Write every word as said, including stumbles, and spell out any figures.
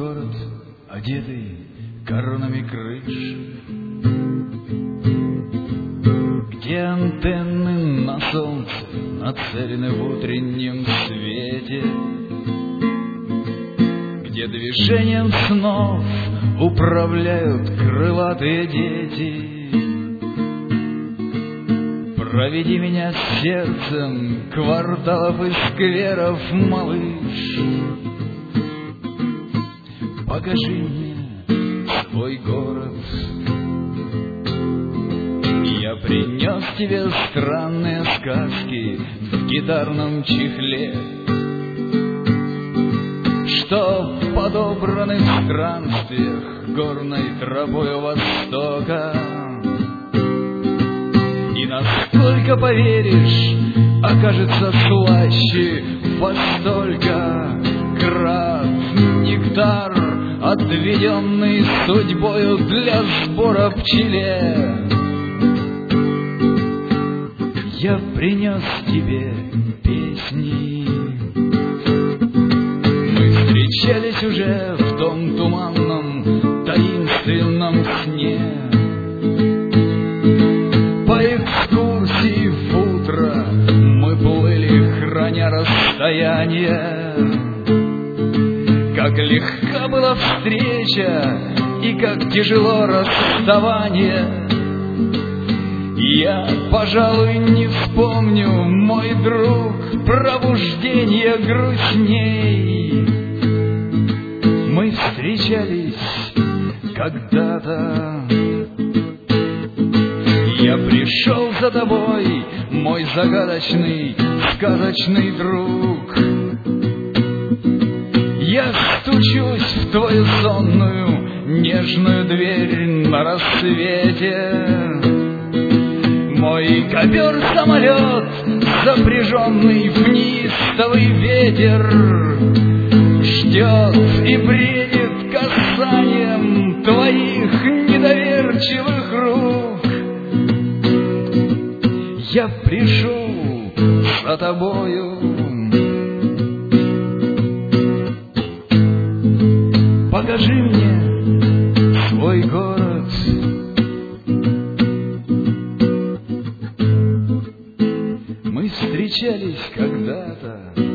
город, одетый коронами крыш, где антенны на солнце нацелены в утреннем свете, где движением снов управляют крылатые дети. Проведи меня сердцем кварталов и скверов, малыш. Покажи мне свой город. Я принес тебе странные сказки в гитарном чехле, что подобраны в странствиях горной тропою Востока. И насколько поверишь, окажется слаще во столько крат нектар, отведенный судьбою для сбора пчеле. Я принес тебе песни. Мы встречались уже в том туманном, таинственном сне. По экскурсии в утро мы плыли, храня расстояние. Как легка была встреча и как тяжело расставание. Я, пожалуй, не вспомню, мой друг, пробуждение грустней. Мы встречались когда-то. Я пришел за тобой, мой загадочный, сказочный друг. Я стучусь в твою сонную, нежную дверь на рассвете. Мой ковер-самолет, запряженный в неистовый ветер, ждет и бредит касанием твоих недоверчивых рук. Я пришел за тобою. Покажи мне свой город. Мы встречались когда-то.